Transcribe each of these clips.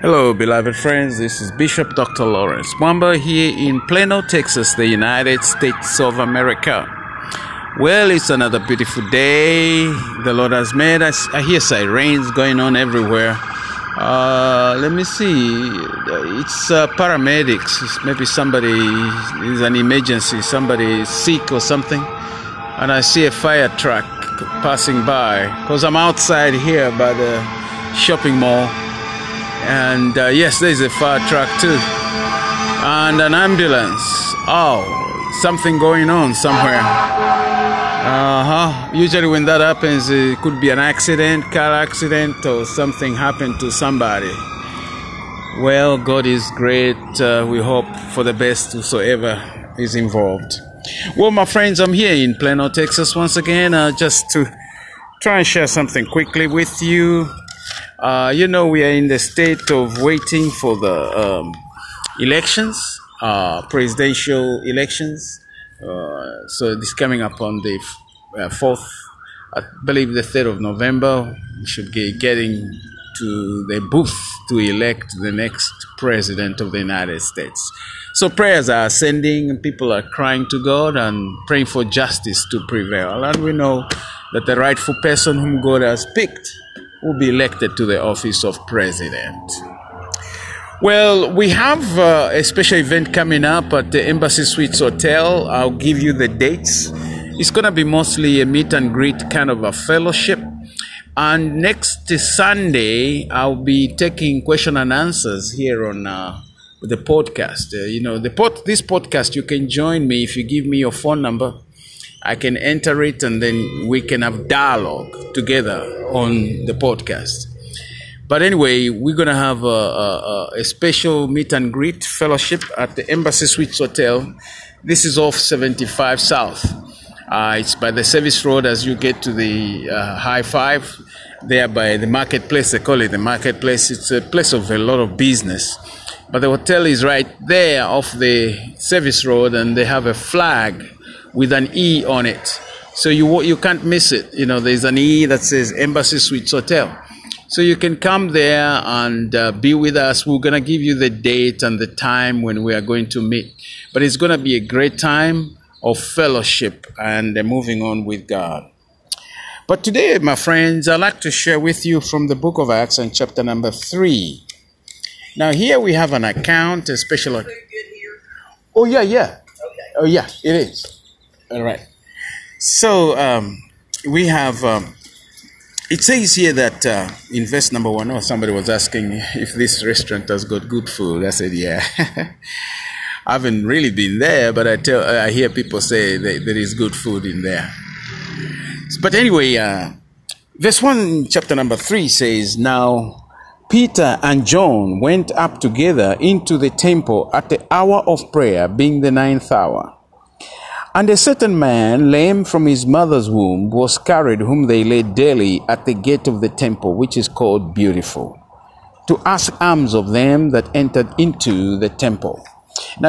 Hello, beloved friends. This is Bishop Dr. Lawrence Mwamba here in Plano, Texas, the United States of America. Well, it's another beautiful day the Lord has made. I hear sirens going on everywhere. Let me see. It's paramedics. Maybe somebody is an emergency. Somebody is sick or something. And I see a fire truck passing by because I'm outside here by the shopping mall. And yes, there's a fire truck too. And an ambulance. Oh, something going on somewhere. Usually when that happens, it could be an accident, car accident, or something happened to somebody. Well, God is great. We hope for the best whosoever is involved. Well, my friends, I'm here in Plano, Texas once again, just to try and share something quickly with you. We are in the state of waiting for the elections, presidential elections. So this coming up on the 4th, I believe the 3rd of November, we should be getting to the booth to elect the next president of the United States. So prayers are ascending and people are crying to God and praying for justice to prevail. And we know that the rightful person whom God has picked will be elected to the office of president. Well, we have a special event coming up at the Embassy Suites Hotel. I'll give you the dates. It's going to be mostly a meet and greet kind of a fellowship. And next Sunday, I'll be taking question and answers here on the podcast. This podcast, you can join me if you give me your phone number. I can enter it and then we can have dialogue together on the podcast. But anyway, we're going to have a special meet and greet fellowship at the Embassy Suites Hotel. This is off 75 South. It's by the service road as you get to the High Five. There by the marketplace, they call it the marketplace. It's a place of a lot of business. But the hotel is right there off the service road and they have a flag with an E on it. So you can't miss it. There's an E that says Embassy Suites Hotel. So you can come there and be with us. We're going to give you the date and the time when we are going to meet. But it's going to be a great time of fellowship and moving on with God. But today, my friends, I'd like to share with you from the book of Acts and chapter number 3. Now here we have an account, a special... Oh, yeah. Okay. Oh, yeah, it is. All right. So we have... it says here that in verse number 1, somebody was asking if this restaurant has got good food. I said, yeah. I haven't really been there, but I hear people say there is good food in there. But anyway, verse 1, chapter number 3 says, Now Peter and John went up together into the temple at the hour of prayer, being the 9th hour. And a certain man, lame from his mother's womb, was carried, whom they laid daily at the gate of the temple, which is called Beautiful, to ask alms of them that entered into the temple. Now,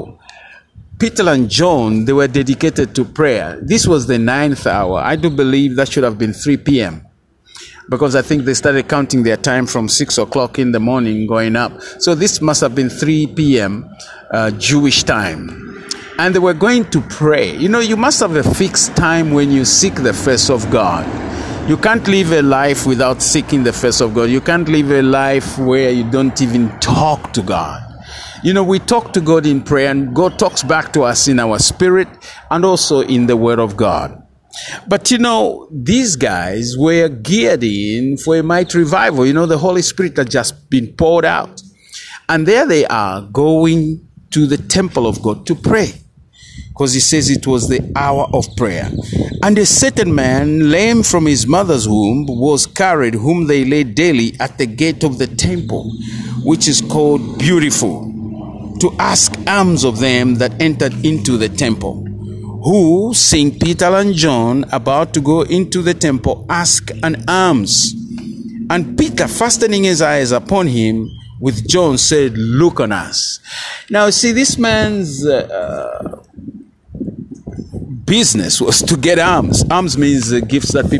Peter and John, they were dedicated to prayer. This was the 9th hour. I do believe that should have been 3 p.m. because I think they started counting their time from 6 o'clock in the morning going up. So this must have been 3 p.m. Jewish time. And they were going to pray. You must have a fixed time when you seek the face of God. You can't live a life without seeking the face of God. You can't live a life where you don't even talk to God. We talk to God in prayer and God talks back to us in our spirit and also in the Word of God. But these guys were geared in for a mighty revival. The Holy Spirit had just been poured out. And there they are going to the temple of God to pray. Because he says it was the hour of prayer. And a certain man, lame from his mother's womb, was carried, whom they laid daily at the gate of the temple, which is called Beautiful, to ask alms of them that entered into the temple. Who, seeing Peter and John about to go into the temple, asked an alms. And Peter, fastening his eyes upon him with John, said, Look on us. Now, see, this man's business was to get alms. Alms means gifts that people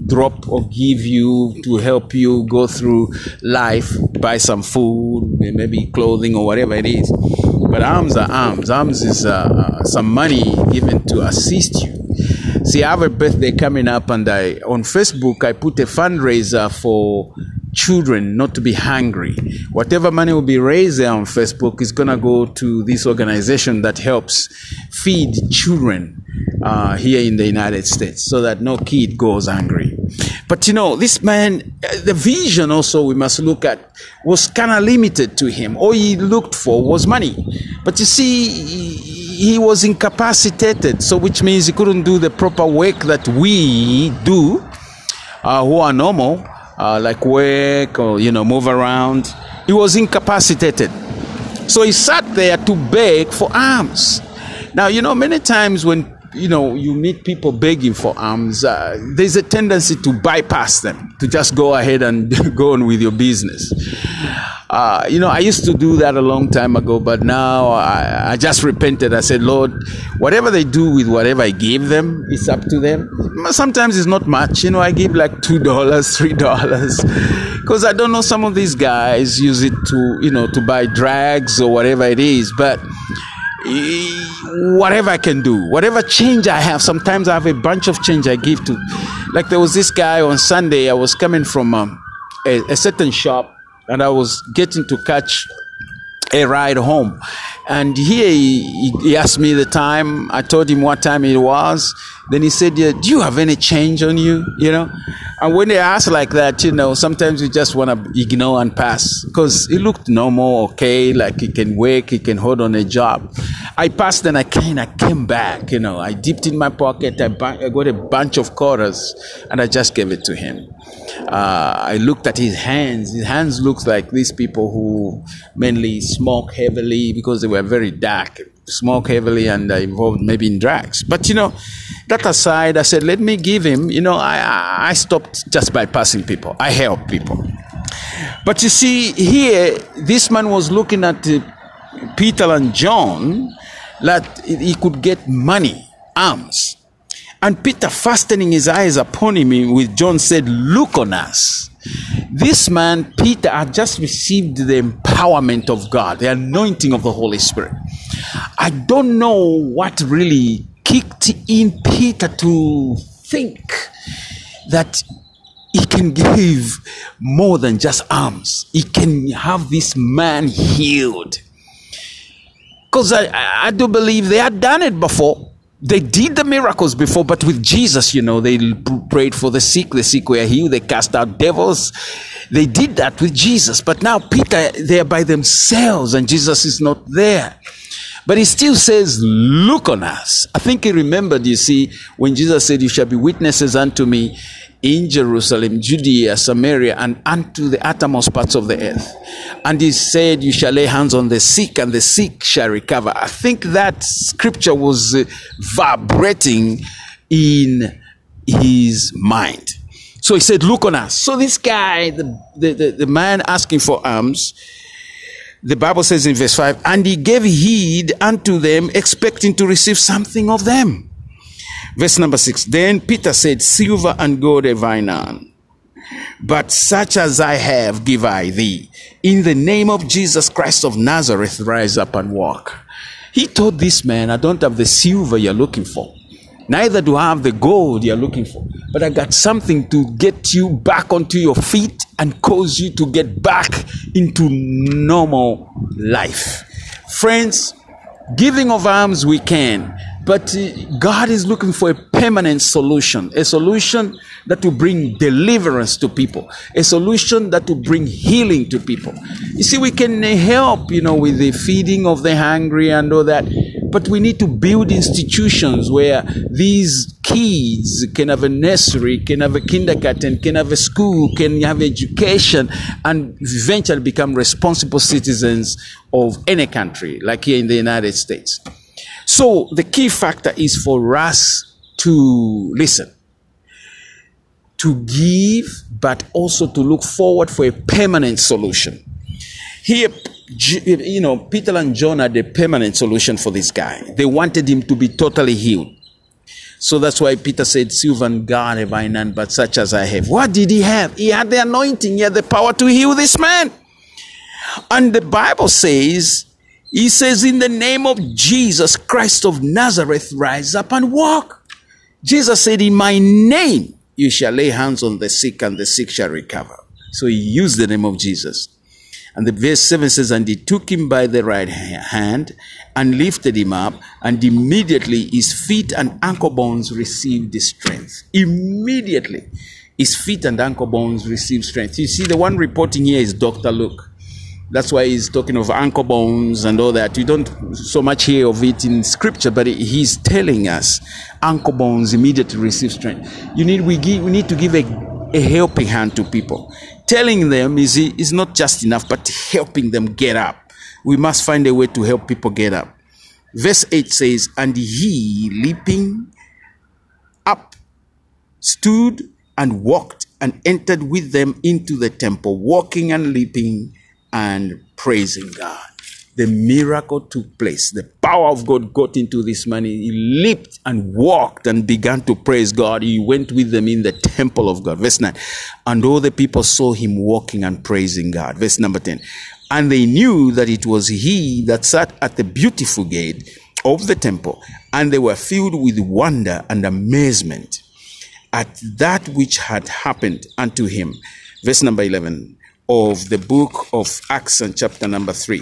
drop or give you to help you go through life, buy some food, maybe clothing or whatever it is. But alms are alms. Alms is some money given to assist you. See, I have a birthday coming up, and on Facebook I put a fundraiser for children not to be hungry. Whatever money will be raised there on Facebook is going to go to this organization that helps feed children here in the United States, so that no kid goes hungry. But you know, this man, the vision also we must look at was kind of limited to him. All he looked for was money. But you see, he was incapacitated, so which means he couldn't do the proper work that we do, who are normal, like work or, you know, move around. He was incapacitated. So he sat there to beg for alms. Now, you know, many times when, you know, you meet people begging for alms, there's a tendency to bypass them, to just go ahead and go on with your business. You know, I used to do that a long time ago, but now I just repented. I said, Lord, whatever they do with whatever I gave them, it's up to them. Sometimes it's not much. You know, I give like $2, $3, because I don't know, some of these guys use it to, you know, to buy drugs or whatever it is. But whatever I can do, whatever change I have, sometimes I have a bunch of change I give to. Like there was this guy on Sunday, I was coming from a certain shop, and I was getting to catch a ride home. And here he asked me the time. I told him what time it was. Then he said, yeah, do you have any change on you? You know? And when they ask like that, you know, sometimes you just want to ignore and pass, because he looked normal, okay, like he can work, he can hold on a job. I passed and I came back, you know. I dipped in my pocket, I got a bunch of quarters, and I just gave it to him. I looked at his hands. His hands looked like these people who mainly smoke heavily, because they were very dark, smoke heavily, and involved maybe in drugs. But, you know, that aside, I said, let me give him, you know, I stopped just bypassing people. I help people. But you see, here, this man was looking at Peter and John, that he could get money, alms. And Peter, fastening his eyes upon him with John, said, look on us. This man, Peter, had just received the empowerment of God, the anointing of the Holy Spirit. I don't know what really kicked in Peter to think that he can give more than just alms. He can have this man healed. Because I do believe they had done it before. They did the miracles before, but with Jesus, you know, they prayed for the sick were healed, they cast out devils. They did that with Jesus. But now Peter, they're by themselves and Jesus is not there. But he still says, look on us. I think he remembered, you see, when Jesus said, you shall be witnesses unto me in Jerusalem, Judea, Samaria, and unto the uttermost parts of the earth. And he said, you shall lay hands on the sick, and the sick shall recover. I think that scripture was vibrating in his mind. So he said, look on us. So this guy, the man asking for alms, the Bible says in verse 5, and he gave heed unto them, expecting to receive something of them. Verse number 6, then Peter said, silver and gold have I none, but such as I have give I thee. In the name of Jesus Christ of Nazareth, rise up and walk. He told this man, I don't have the silver you're looking for, neither do I have the gold you're looking for, but I got something to get you back onto your feet and cause you to get back into normal life. Friends, giving of alms we can, but God is looking for a permanent solution, a solution that will bring deliverance to people, a solution that will bring healing to people. You see, we can help, you know, with the feeding of the hungry and all that, but we need to build institutions where these kids can have a nursery, can have a kindergarten, can have a school, can have education, and eventually become responsible citizens of any country, like here in the United States. So the key factor is for us to listen, to give, but also to look forward for a permanent solution. Here, you know, Peter and John had a permanent solution for this guy. They wanted him to be totally healed. So that's why Peter said, silver and gold have I none, but such as I have. What did he have? He had the anointing. He had the power to heal this man. And the Bible says, he says, in the name of Jesus Christ of Nazareth, rise up and walk. Jesus said, in my name, you shall lay hands on the sick and the sick shall recover. So he used the name of Jesus. And the verse 7 says, and he took him by the right hand and lifted him up, and immediately his feet and ankle bones received the strength. Immediately, his feet and ankle bones received strength. You see, the one reporting here is Dr. Luke. That's why he's talking of ankle bones and all that. You don't so much hear of it in scripture, but he's telling us ankle bones immediately receive strength. We need to give a helping hand to people. Telling them is not just enough, but helping them get up. We must find a way to help people get up. Verse 8 says, and he, leaping up, stood and walked and entered with them into the temple, walking and leaping and praising God. The miracle took place. The power of God got into this man. He leaped and walked and began to praise God. He went with them in the temple of God. Verse 9. And all the people saw him walking and praising God. Verse number 10. And they knew that it was he that sat at the beautiful gate of the temple. And they were filled with wonder and amazement at that which had happened unto him. Verse number 11 of the book of Acts and chapter number 3.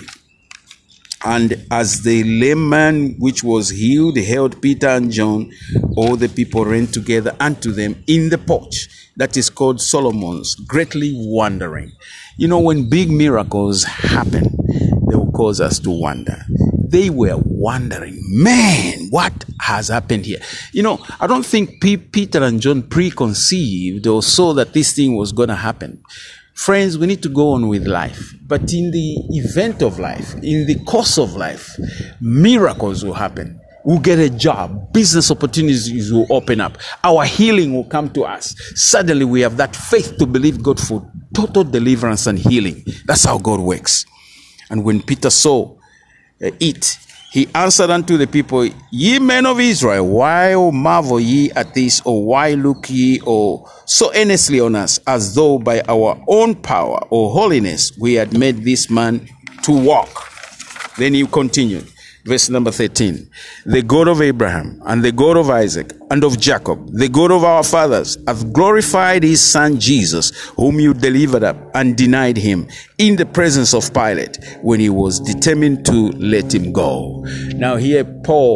And as the lame man which was healed held Peter and John, all the people ran together unto them in the porch that is called Solomon's, greatly wondering. You know, when big miracles happen, they will cause us to wonder. They were wondering, man, what has happened here? You know, I don't think Peter and John preconceived or saw that this thing was going to happen. Friends, we need to go on with life. But in the event of life, in the course of life, miracles will happen. We'll get a job. Business opportunities will open up. Our healing will come to us. Suddenly we have that faith to believe God for total deliverance and healing. That's how God works. And when Peter saw it, he answered unto the people, ye men of Israel, why marvel ye at this, or why look ye so earnestly on us, as though by our own power or holiness we had made this man to walk? Then he continued, verse number 13. The God of Abraham and the God of Isaac and of Jacob, the God of our fathers, hath glorified his son Jesus, whom you delivered up and denied him in the presence of Pilate, when he was determined to let him go. Now here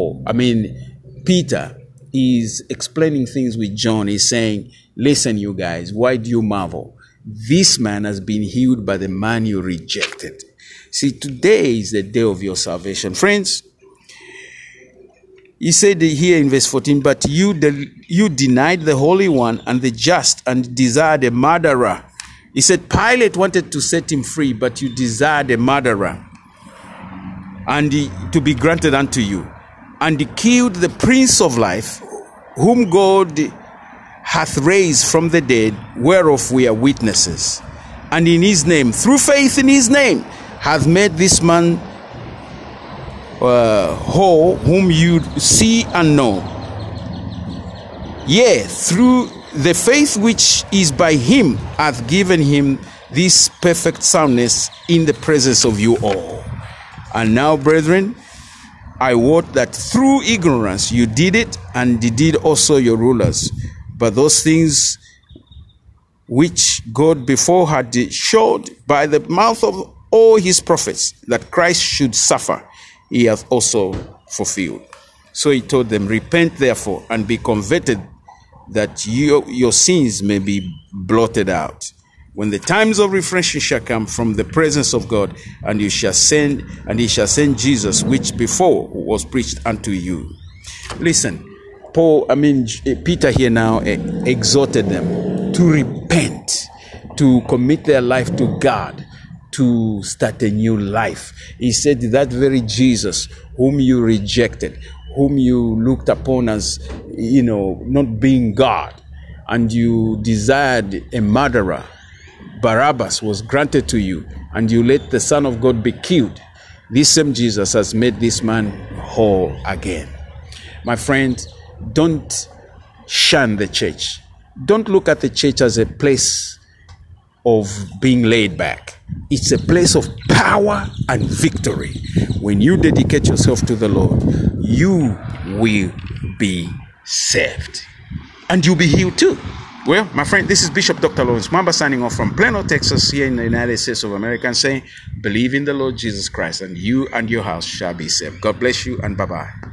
Peter is explaining things with John. He's saying, listen, you guys, why do you marvel? This man has been healed by the man you rejected. See, today is the day of your salvation. Friends, he said here in verse 14, but you denied the Holy One and the just and desired a murderer. He said Pilate wanted to set him free, but you desired a murderer and to be granted unto you. And he killed the Prince of Life, whom God hath raised from the dead, whereof we are witnesses. And in his name, through faith in his name, hath made this man whole, whom you see and know. Yea, through the faith which is by him, hath given him this perfect soundness in the presence of you all. And now, brethren, I wot that through ignorance you did it, and did also your rulers. But those things which God before had showed by the mouth of all his prophets, that Christ should suffer, he hath also fulfilled. So he told them, repent therefore and be converted, that your sins may be blotted out, when the times of refreshing shall come from the presence of God, and he shall send Jesus, which before was preached unto you. Listen, Peter here now exhorted them to repent, to commit their life to God, to start a new life. He said that very Jesus whom you rejected, whom you looked upon as, not being God, and you desired a murderer, Barabbas, was granted to you, and you let the Son of God be killed. This same Jesus has made this man whole again. My friend, Don't shun the church. Don't look at the church as a place of being laid back. It's a place of power and victory. When you dedicate yourself to the Lord, you will be saved. And you'll be healed too. Well, my friend, this is Bishop Dr. Lawrence Mwamba signing off from Plano, Texas, here in the United States of America, and saying, believe in the Lord Jesus Christ, and you and your house shall be saved. God bless you, and bye-bye.